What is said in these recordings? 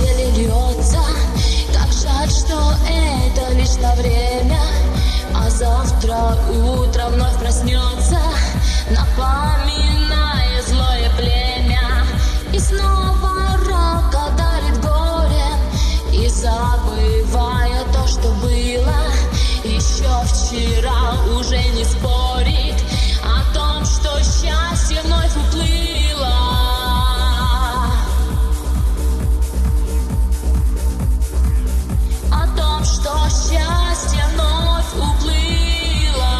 еле льется. Как жаль, что это лишь на время, а завтра утро вновь проснется, напоминая злое племя. И снова рака дарит горе, и забывая то, что было еще вчера, уже не спорит о том, что счастье вновь уплыло. О том, что счастье вновь уплыло.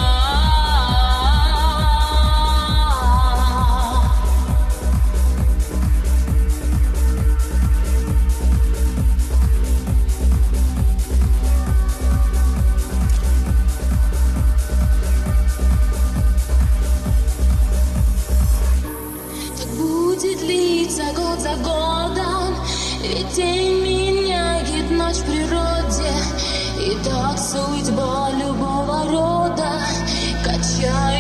Так будет длиться год за годом, ведь день меняет ночь в природе. И так судьба любого рода качает